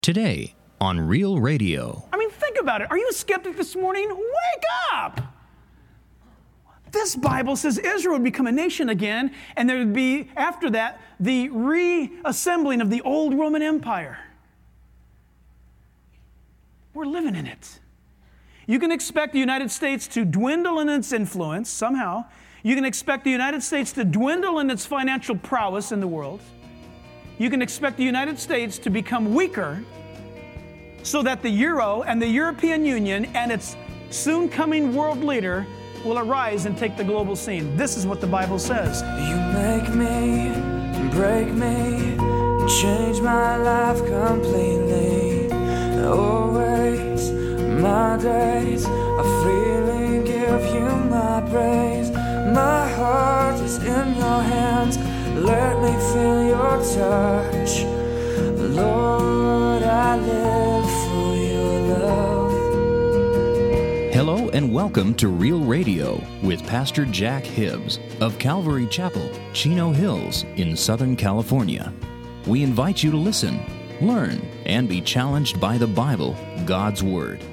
Today on Real Radio. I mean, think about it. Are you a skeptic this morning? Wake up! This Bible says Israel would become a nation again, and there would be, after that, the reassembling of the old Roman Empire. We're living in it. You can expect the United States to dwindle in its influence somehow. You can expect the United States to dwindle in its financial prowess in the world. You can expect the United States to become weaker so that the Euro and the European Union and its soon-coming world leader will arise and take the global scene. This is what the Bible says. You make me, break me, change my life completely. Always, my days are freely give you my praise. My heart is in your hands. Let me feel your touch. Lord, I live for your love. Hello and welcome to Real Radio with Pastor Jack Hibbs of Calvary Chapel, Chino Hills in Southern California. We invite you to listen, learn, and be challenged by the Bible, God's Word.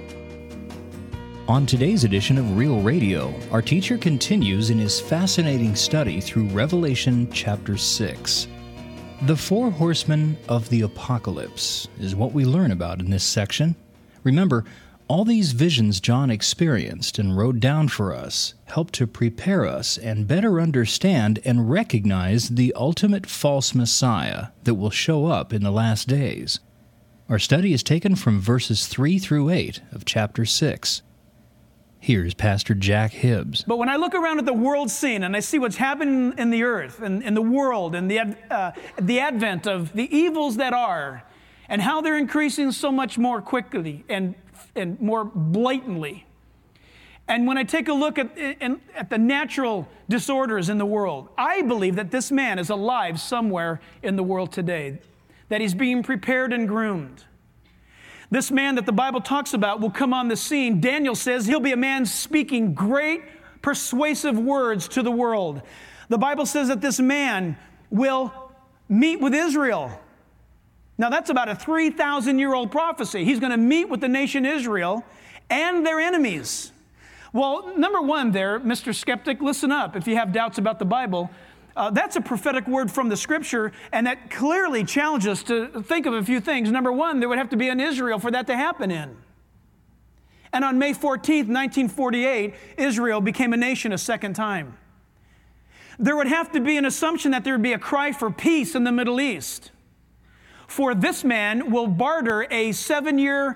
On today's edition of Real Radio, our teacher continues in his fascinating study through Revelation chapter 6. The four horsemen of the apocalypse is what we learn about in this section. Remember, all these visions John experienced and wrote down for us help to prepare us and better understand and recognize the ultimate false Messiah that will show up in the last days. Our study is taken from verses 3 through 8 of chapter 6. Here's Pastor Jack Hibbs. But when I look around at the world scene and I see what's happening in the earth and in the world and the advent of the evils that are and how they're increasing so much more quickly and more blatantly, and when I take a look at the natural disorders in the world, I believe that this man is alive somewhere in the world today, that he's being prepared and groomed. This man that the Bible talks about will come on the scene. Daniel says he'll be a man speaking great, persuasive words to the world. The Bible says that this man will meet with Israel. Now, that's about a 3,000-year-old prophecy. He's going to meet with the nation Israel and their enemies. Well, number one there, Mr. Skeptic, listen up if you have doubts about the Bible. That's a prophetic word from the Scripture, and that clearly challenges us to think of a few things. Number one, there would have to be an Israel for that to happen in. And on May 14th, 1948, Israel became a nation a second time. There would have to be an assumption that there would be a cry for peace in the Middle East. For this man will barter a 7-year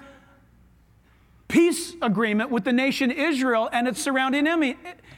peace agreement with the nation Israel and its surrounding enemies.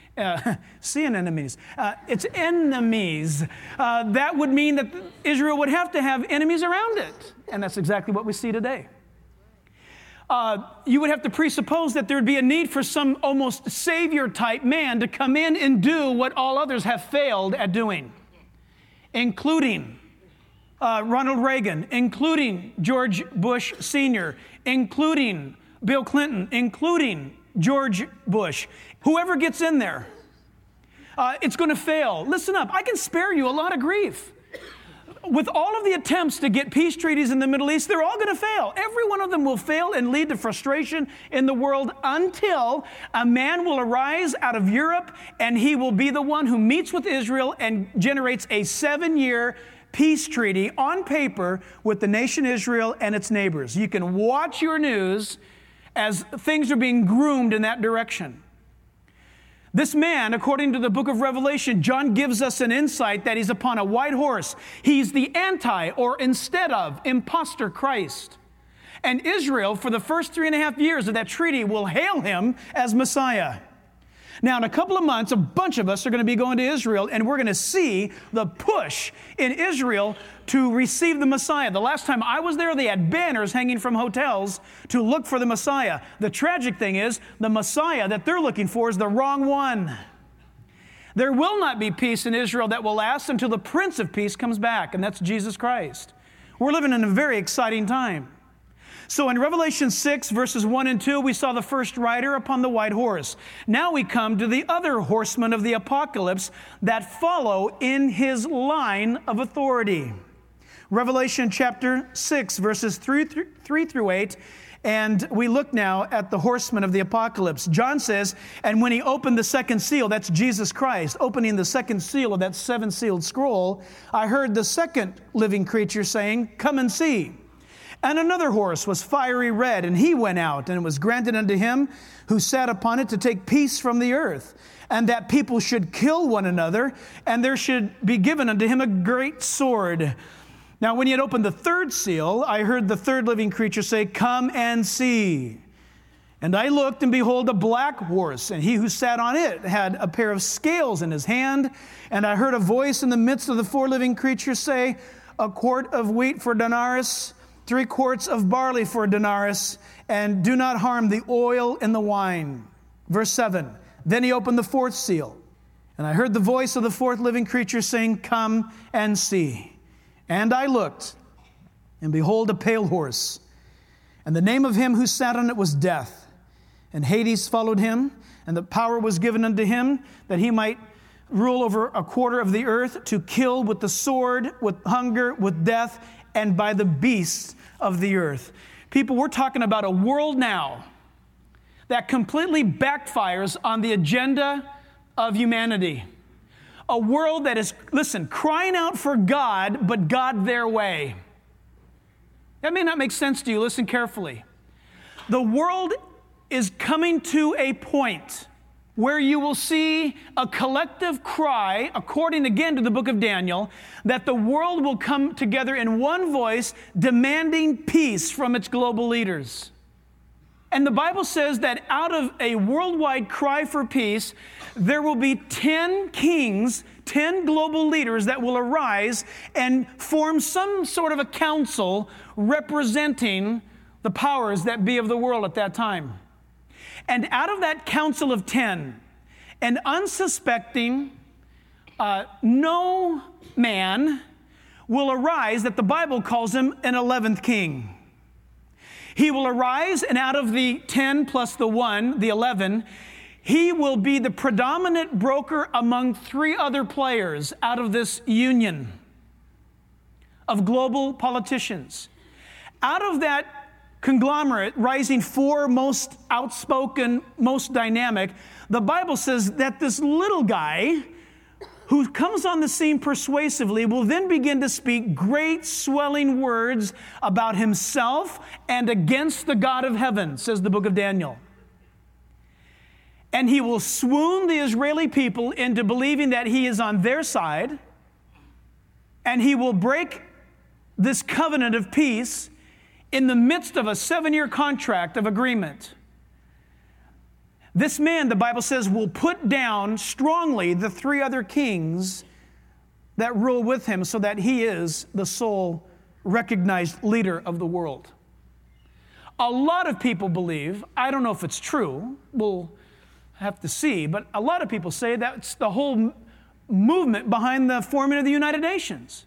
Its enemies. That would mean that Israel would have to have enemies around it. And that's exactly what we see today. You would have to presuppose that there would be a need for some almost savior-type man to come in and do what all others have failed at doing, including Ronald Reagan, including George Bush Sr., including Bill Clinton, including George Bush. Whoever gets in there, it's going to fail. Listen up, I can spare you a lot of grief. With all of the attempts to get peace treaties in the Middle East, they're all going to fail. Every one of them will fail and lead to frustration in the world until a man will arise out of Europe and he will be the one who meets with Israel and generates a 7-year peace treaty on paper with the nation Israel and its neighbors. You can watch your news as things are being groomed in that direction. This man, according to the book of Revelation, John gives us an insight that he's upon a white horse. He's the anti, or instead of, imposter Christ. And Israel, for the first 3.5 years of that treaty, will hail him as Messiah. Now, in a couple of months, a bunch of us are going to be going to Israel, and we're going to see the push in Israel to receive the Messiah. The last time I was there, they had banners hanging from hotels to look for the Messiah. The tragic thing is, the Messiah that they're looking for is the wrong one. There will not be peace in Israel that will last until the Prince of Peace comes back, and that's Jesus Christ. We're living in a very exciting time. So in Revelation 6, verses 1 and 2, we saw the first rider upon the white horse. Now we come to the other horsemen of the apocalypse that follow in his line of authority. Revelation chapter 6, verses 3 through 8. And we look now at the horsemen of the apocalypse. John says, and when he opened the second seal, that's Jesus Christ, opening the second seal of that seven-sealed scroll, I heard the second living creature saying, come and see. And another horse was fiery red, and he went out, and it was granted unto him who sat upon it to take peace from the earth, and that people should kill one another, and there should be given unto him a great sword. Now, when he had opened the third seal, I heard the third living creature say, come and see. And I looked, and behold, a black horse, and he who sat on it had a pair of scales in his hand. And I heard a voice in the midst of the four living creatures say, a quart of wheat for a denarius, 3 quarts of barley for a denarius, and do not harm the oil and the wine. Verse 7, then he opened the fourth seal, and I heard the voice of the fourth living creature saying, come and see. And I looked, and behold, a pale horse, and the name of him who sat on it was Death, and Hades followed him, and the power was given unto him that he might rule over a quarter of the earth, to kill with the sword, with hunger, with death, and by the beasts of the earth. People, we're talking about a world now that completely backfires on the agenda of humanity. A world that is, listen, crying out for God, but God their way. That may not make sense to you. Listen carefully. The world is coming to a point where you will see a collective cry, according again to the book of Daniel, that the world will come together in one voice, demanding peace from its global leaders. And the Bible says that out of a worldwide cry for peace, there will be 10 kings, 10 global leaders that will arise and form some sort of a council representing the powers that be of the world at that time. And out of that council of 10, an unsuspecting, no man will arise that the Bible calls him an 11th king. He will arise, and out of the 10 plus the 1, the 11, he will be the predominant broker among 3 other players out of this union of global politicians. Out of that conglomerate, rising 4 most outspoken, most dynamic, the Bible says that this little guy who comes on the scene persuasively will then begin to speak great swelling words about himself and against the God of heaven, says the book of Daniel. And he will swoon the Israeli people into believing that he is on their side, and he will break this covenant of peace in the midst of a 7-year contract of agreement. This man, the Bible says, will put down strongly the 3 other kings that rule with him, so that he is the sole recognized leader of the world. A lot of people believe, I don't know if it's true, we'll have to see, but a lot of people say that's the whole movement behind the forming of the United Nations.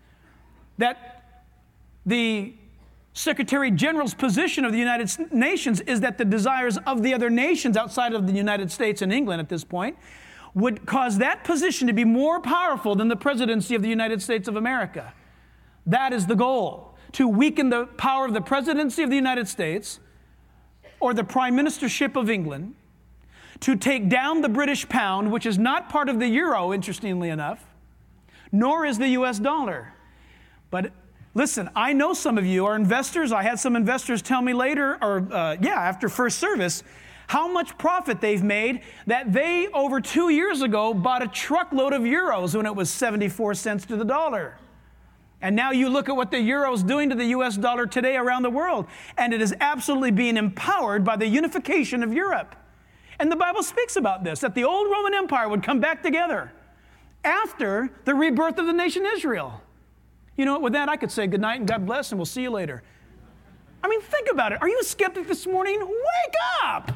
That the Secretary General's position of the United Nations is that the desires of the other nations outside of the United States and England at this point would cause that position to be more powerful than the presidency of the United States of America. That is the goal, to weaken the power of the presidency of the United States or the prime ministership of England, to take down the British pound, which is not part of the euro, interestingly enough, nor is the US dollar. But listen, I know some of you are investors. I had some investors tell me later, after first service, how much profit they've made, that they, over 2 years ago, bought a truckload of euros when it was 74 cents to the dollar. And now you look at what the euro is doing to the US dollar today around the world, and it is absolutely being empowered by the unification of Europe. And the Bible speaks about this, that the old Roman Empire would come back together after the rebirth of the nation Israel. You know what, with that, I could say good night and God bless, and we'll see you later. I mean, think about it. Are you a skeptic this morning? Wake up!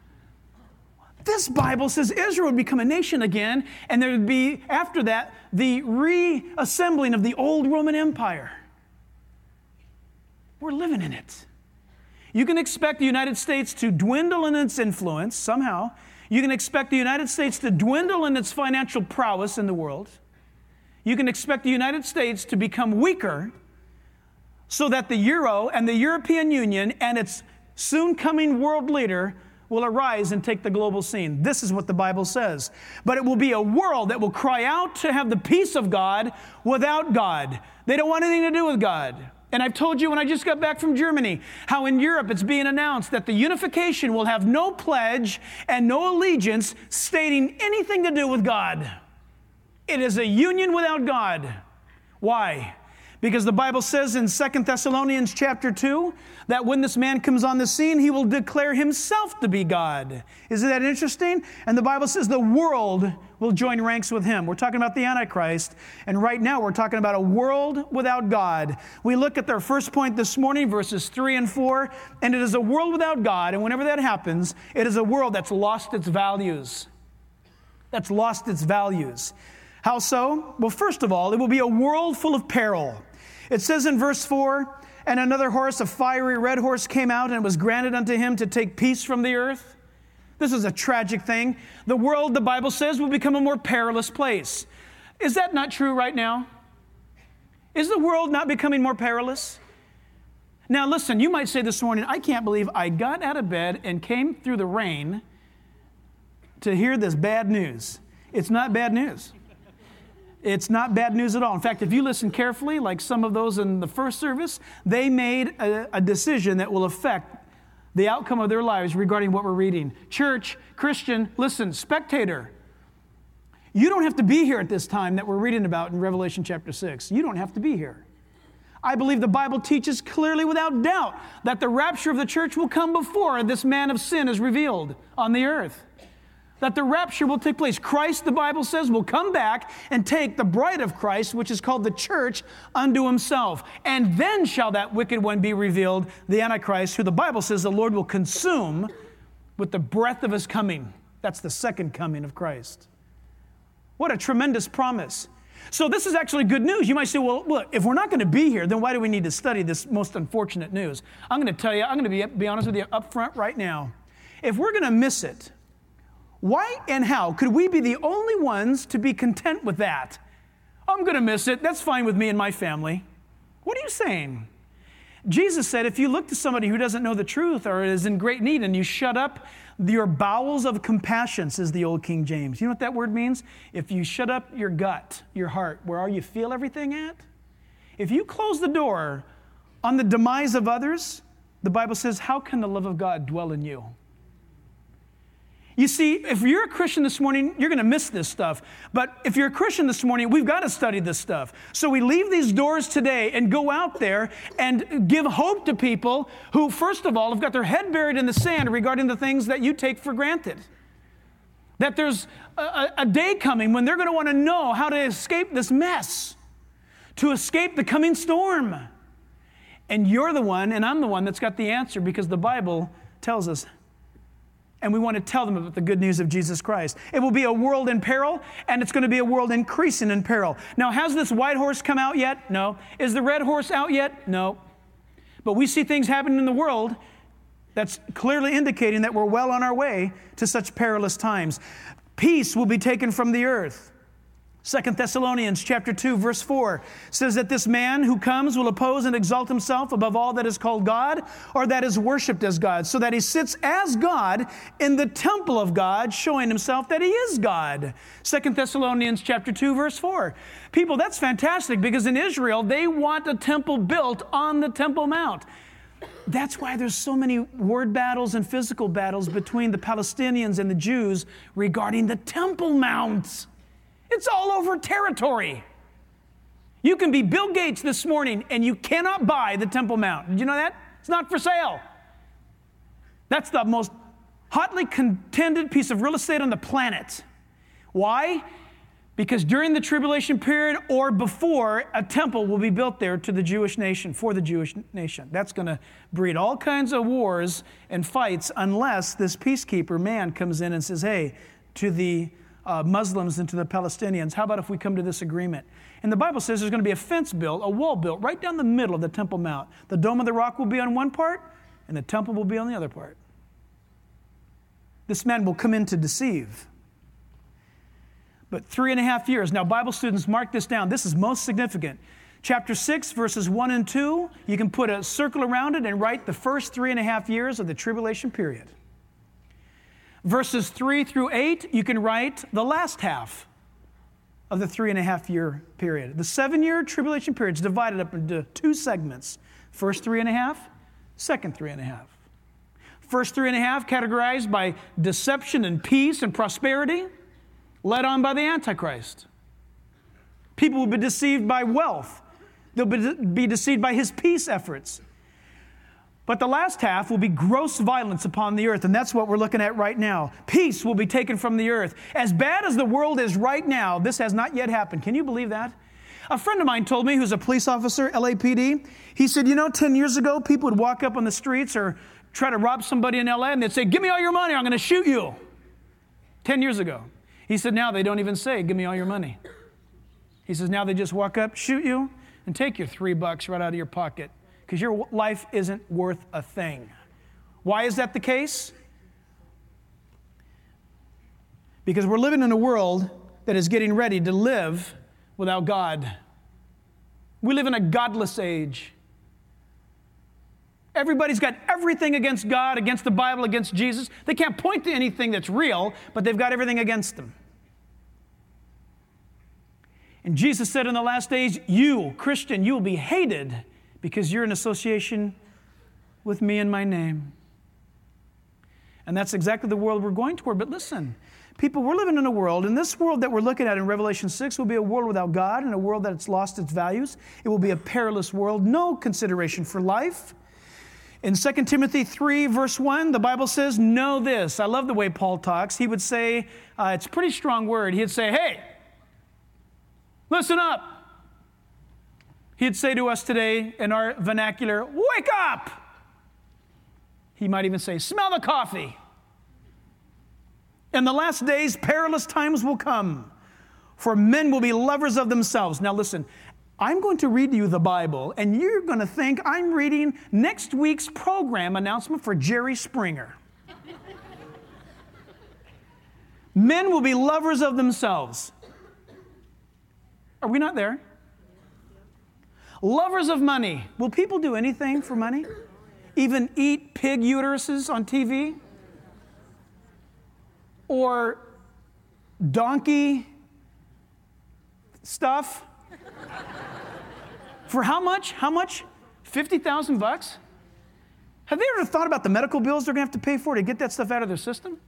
This Bible says Israel would become a nation again, and there would be, after that, the reassembling of the old Roman Empire. We're living in it. You can expect the United States to dwindle in its influence somehow. You can expect the United States to dwindle in its financial prowess in the world. You can expect the United States to become weaker so that the euro and the European Union and its soon coming world leader will arise and take the global scene. This is what the Bible says. But it will be a world that will cry out to have the peace of God without God. They don't want anything to do with God. And I've told you when I just got back from Germany, how in Europe it's being announced that the unification will have no pledge and no allegiance stating anything to do with God. It is a union without God. Why? Because the Bible says in 2 Thessalonians chapter 2 that when this man comes on the scene, he will declare himself to be God. Isn't that interesting? And the Bible says the world will join ranks with him. We're talking about the Antichrist, and right now we're talking about a world without God. We look at their first point this morning, verses 3 and 4, and it is a world without God, and whenever that happens, it is a world that's lost its values. That's lost its values. How so? Well, first of all, it will be a world full of peril. It says in verse 4, and another horse, a fiery red horse, came out, and it was granted unto him to take peace from the earth. This is a tragic thing. The world, the Bible says, will become a more perilous place. Is that not true right now? Is the world not becoming more perilous? Now listen, you might say this morning, I can't believe I got out of bed and came through the rain to hear this bad news. It's not bad news. It's not bad news at all. In fact, if you listen carefully, like some of those in the first service, they made a decision that will affect the outcome of their lives regarding what we're reading. Church, Christian, listen, spectator, you don't have to be here at this time that we're reading about in Revelation chapter 6. You don't have to be here. I believe the Bible teaches clearly without doubt that the rapture of the church will come before this man of sin is revealed on the earth. That the rapture will take place. Christ, the Bible says, will come back and take the bride of Christ, which is called the church, unto himself. And then shall that wicked one be revealed, the Antichrist, who the Bible says the Lord will consume with the breath of his coming. That's the second coming of Christ. What a tremendous promise. So this is actually good news. You might say, well, look, if we're not going to be here, then why do we need to study this most unfortunate news? I'm going to tell you, I'm going to be honest with you up front right now. If we're going to miss it, why and how could we be the only ones to be content with that? I'm going to miss it. That's fine with me and my family. What are you saying? Jesus said, if you look to somebody who doesn't know the truth or is in great need and you shut up your bowels of compassion, says the old King James. You know what that word means? If you shut up your gut, your heart, where you feel everything at. If you close the door on the demise of others, the Bible says, how can the love of God dwell in you? You see, if you're a Christian this morning, you're going to miss this stuff. But if you're a Christian this morning, we've got to study this stuff. So we leave these doors today and go out there and give hope to people who, first of all, have got their head buried in the sand regarding the things that you take for granted. That there's a day coming when they're going to want to know how to escape this mess, to escape the coming storm. And you're the one, and I'm the one that's got the answer because the Bible tells us. And we want to tell them about the good news of Jesus Christ. It will be a world in peril, and it's going to be a world increasing in peril. Now, has this white horse come out yet? No. Is the red horse out yet? No. But we see things happening in the world that's clearly indicating that we're well on our way to such perilous times. Peace will be taken from the earth. 2 Thessalonians chapter 2, verse 4 says that this man who comes will oppose and exalt himself above all that is called God or that is worshipped as God, so that he sits as God in the temple of God, showing himself that he is God. 2 Thessalonians chapter 2, verse 4. People, that's fantastic because in Israel, they want a temple built on the Temple Mount. That's why there's so many word battles and physical battles between the Palestinians and the Jews regarding the Temple Mount. It's all over territory. You can be Bill Gates this morning and you cannot buy the Temple Mount. Did you know that? It's not for sale. That's the most hotly contended piece of real estate on the planet. Why? Because during the tribulation period or before, a temple will be built there to the Jewish nation, for the Jewish nation. That's going to breed all kinds of wars and fights unless this peacekeeper man comes in and says, hey, to the Muslims and to the Palestinians, how about if we come to this agreement? And the Bible says there's going to be a fence built, a wall built right down the middle of the Temple Mount. The Dome of the Rock will be on one part, and the temple will be on the other part. This man will come in to deceive. But 3.5 years. Now, Bible students, mark this down. This is most significant. Chapter 6, verses 1 and 2, you can put a circle around it and write the first 3.5 years of the tribulation period. Verses 3 through 8, you can write the last half of the 3.5 year period. The 7-year tribulation period is divided up into 2 segments. First 3.5, second 3.5. First 3.5 categorized by deception and peace and prosperity, led on by the Antichrist. People will be deceived by wealth. They'll be deceived by his peace efforts. But the last half will be gross violence upon the earth, and that's what we're looking at right now. Peace will be taken from the earth. As bad as the world is right now, this has not yet happened. Can you believe that? A friend of mine told me, who's a police officer, LAPD, he said, 10 years ago, people would walk up on the streets or try to rob somebody in LA, and they'd say, give me all your money, I'm going to shoot you. 10 years ago. He said, now they don't even say, give me all your money. He says, now they just walk up, shoot you, and take your $3 right out of your pocket, because your life isn't worth a thing. Why is that the case? Because we're living in a world that is getting ready to live without God. We live in a godless age. Everybody's got everything against God, against the Bible, against Jesus. They can't point to anything that's real, but they've got everything against them. And Jesus said in the last days, you, Christian, you will be hated because you're in association with me and my name. And that's exactly the world we're going toward. But listen, people, we're living in a world, and this world that we're looking at in Revelation 6 will be a world without God and a world that's lost its values. It will be a perilous world, no consideration for life. In 2 Timothy 3, verse 1, the Bible says, know this. I love the way Paul talks. He would say, it's a pretty strong word. He'd say, hey, listen up. He'd say to us today in our vernacular, wake up. He might even say, smell the coffee. In the last days, perilous times will come, for men will be lovers of themselves. Now listen, I'm going to read you the Bible, and you're going to think I'm reading next week's program announcement for Jerry Springer. Men will be lovers of themselves. Are we not there? Lovers of money. Will people do anything for money? Even eat pig uteruses on TV? Or donkey stuff? For how much? How much? $50,000? Have they ever thought about the medical bills they're going to have to pay for to get that stuff out of their system?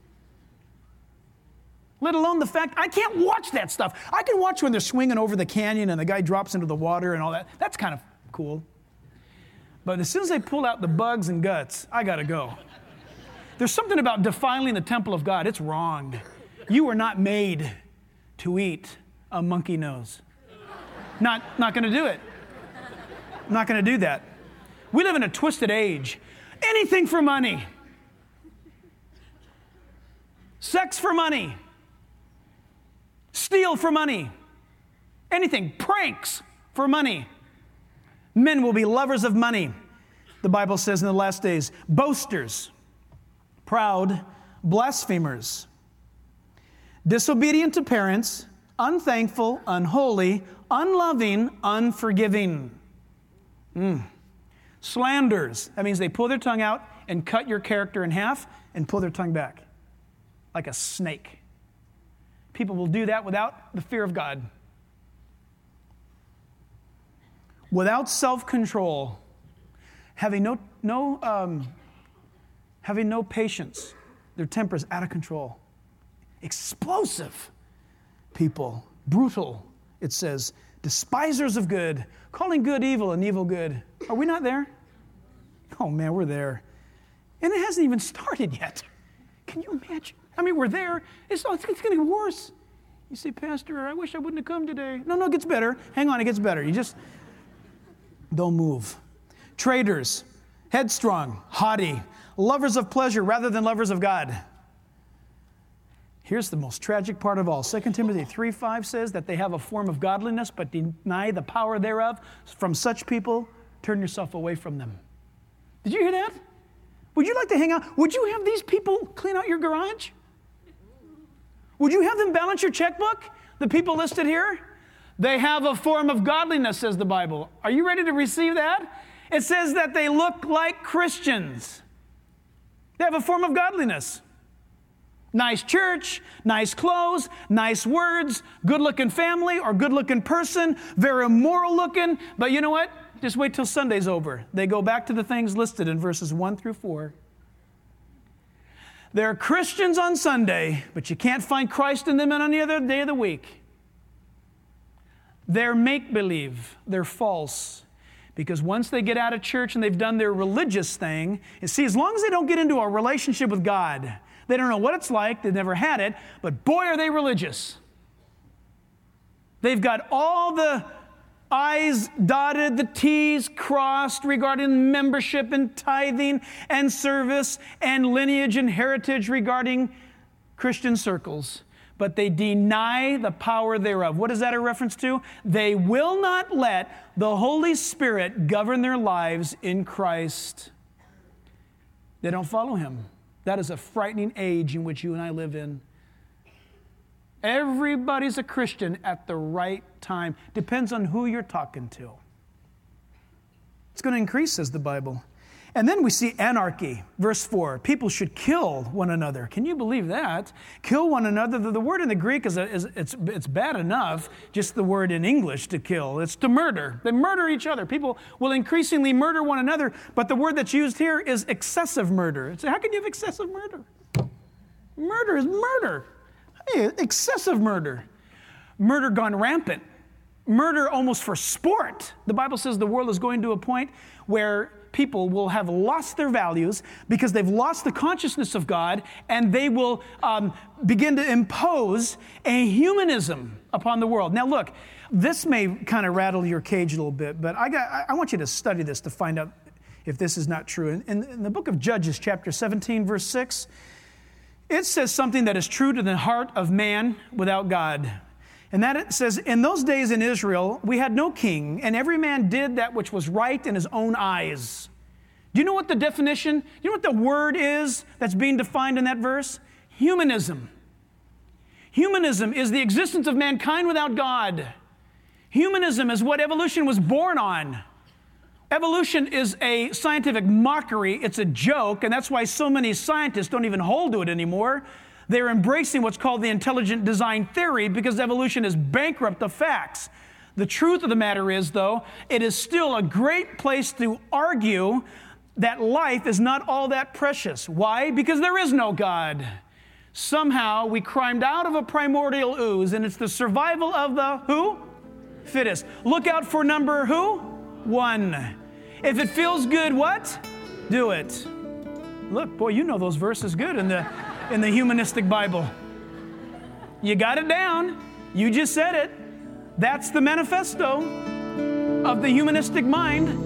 Let alone the fact, I can't watch that stuff. I can watch when they're swinging over the canyon and the guy drops into the water and all that. That's kind of cool. But as soon as they pull out the bugs and guts, I got to go. There's something about defiling the temple of God. It's wrong. You were not made to eat a monkey nose. Not going to do it. Not going to do that. We live in a twisted age. Anything for money. Sex for money. Steal for money. Anything. Pranks for money. Men will be lovers of money, the Bible says in the last days. Boasters, proud, blasphemers, disobedient to parents, unthankful, unholy, unloving, unforgiving. Slanders. That means they pull their tongue out and cut your character in half and pull their tongue back like a snake. People will do that without the fear of God. Without self-control, having no patience. Their temper is out of control. Explosive people. Brutal, it says. Despisers of good. Calling good evil and evil good. Are we not there? Oh man, we're there. And it hasn't even started yet. Can you imagine? I mean, we're there. It's going to get worse. You say, Pastor, I wish I wouldn't have come today. No, it gets better. Hang on, it gets better. You just don't move. Traitors, headstrong, haughty, lovers of pleasure rather than lovers of God. Here's the most tragic part of all. 2 Timothy 3:5 says that they have a form of godliness but deny the power thereof. From such people, turn yourself away from them. Did you hear that? Would you like to hang out? Would you have these people clean out your garage? Would you have them balance your checkbook? The people listed here? They have a form of godliness, says the Bible. Are you ready to receive that? It says that they look like Christians. They have a form of godliness. Nice church, nice clothes, nice words, good-looking family or good-looking person, very moral looking. But you know what? Just wait till Sunday's over. They go back to the things listed in verses 1 through 4. They're Christians on Sunday, but you can't find Christ in them on any other day of the week. They're make-believe. They're false. Because once they get out of church and they've done their religious thing, you see, as long as they don't get into a relationship with God, they don't know what it's like, they've never had it, but boy, are they religious. They've got all the I's dotted, the T's crossed regarding membership and tithing and service and lineage and heritage regarding Christian circles. But they deny the power thereof. What is that a reference to? They will not let the Holy Spirit govern their lives in Christ. They don't follow Him. That is a frightening age in which you and I live in. Everybody's a Christian at the right time. Depends on who you're talking to. It's going to increase, says the Bible. And then we see anarchy. Verse 4, people should kill one another. Can you believe that? Kill one another. The word in the Greek it's bad enough, just the word in English to kill. It's to murder. They murder each other. People will increasingly murder one another, but the word that's used here is excessive murder. How can you have excessive murder? Murder is murder. Hey, excessive murder. Murder gone rampant. Murder almost for sport. The Bible says the world is going to a point where people will have lost their values because they've lost the consciousness of God, and they will begin to impose a humanism upon the world. Now look, this may kind of rattle your cage a little bit, but I want you to study this to find out if this is not true. In the book of Judges, chapter 17, verse 6, it says something that is true to the heart of man without God. And that it says, in those days in Israel, we had no king, and every man did that which was right in his own eyes. Do you know what the definition, you know what the word is that's being defined in that verse? Humanism. Humanism is the existence of mankind without God. Humanism is what evolution was born on. Evolution is a scientific mockery. It's a joke, and that's why so many scientists don't even hold to it anymore. They're embracing what's called the intelligent design theory because evolution is bankrupt of facts. The truth of the matter is, though, it is still a great place to argue that life is not all that precious. Why? Because there is no God. Somehow we climbed out of a primordial ooze, and it's the survival of the who? Fittest. Look out for number who? 1. If it feels good, what? Do it. Look, boy, you know those verses good in the humanistic Bible. You got it down. You just said it. That's the manifesto of the humanistic mind.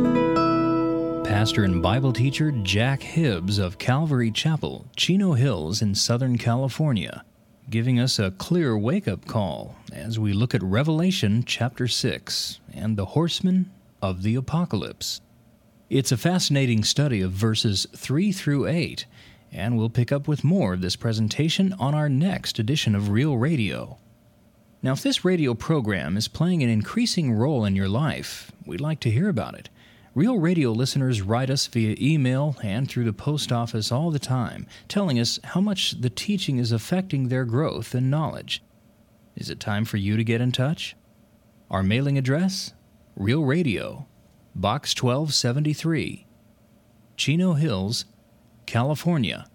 Pastor and Bible teacher Jack Hibbs of Calvary Chapel, Chino Hills in Southern California, giving us a clear wake-up call as we look at Revelation chapter 6 and the horsemen of the apocalypse. It's a fascinating study of verses 3 through 8, and we'll pick up with more of this presentation on our next edition of Real Radio. Now, if this radio program is playing an increasing role in your life, we'd like to hear about it. Real Radio listeners write us via email and through the post office all the time, telling us how much the teaching is affecting their growth and knowledge. Is it time for you to get in touch? Our mailing address? Real Radio, Box 1273, Chino Hills, California,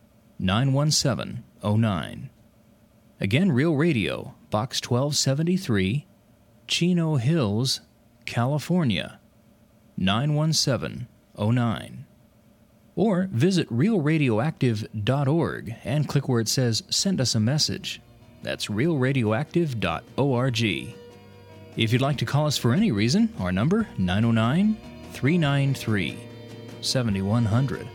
91709. Again, Real Radio, Box 1273, Chino Hills, California, 91709. Or visit realradioactive.org and click where it says Send Us a Message. That's realradioactive.org. If you'd like to call us for any reason, our number, 909-393-7100.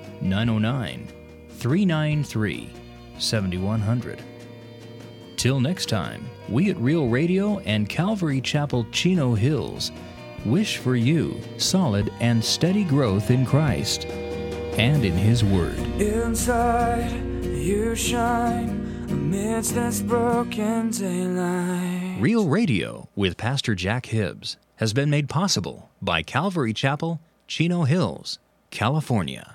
909-393-7100. Till next time, we at Real Radio and Calvary Chapel, Chino Hills wish for you solid and steady growth in Christ and in His Word. Inside you shine amidst this broken daylight. Real Radio with Pastor Jack Hibbs has been made possible by Calvary Chapel, Chino Hills, California.